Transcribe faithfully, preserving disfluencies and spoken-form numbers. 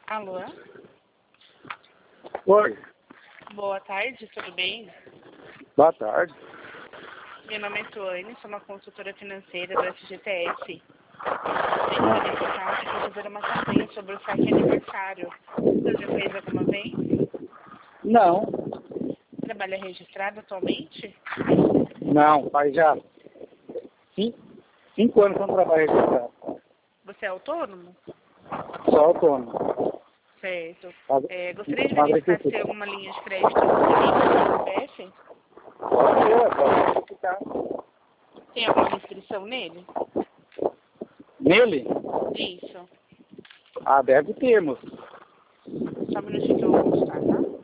Alô? Oi, Boa tarde, tudo bem? boa tarde. Meu nome é Tuane, sou uma consultora financeira do F G T S. Tenho nesse account para fazer uma campanha sobre o saque aniversário. Você já fez alguma vez? Não, Trabalha registrado atualmente? não, faz já cinco, cinco anos que eu não trabalho registrado. Você é autônomo? Sou autônomo. Certo. Faz- É, gostaria de faz verificar se aqui. tem alguma linha de crédito no C P F? Pode ser, pode verificar. Tem alguma restrição nele? Nele? Isso. Ah, deve ter, moço. Só um minutinho que eu vou consultar, tá?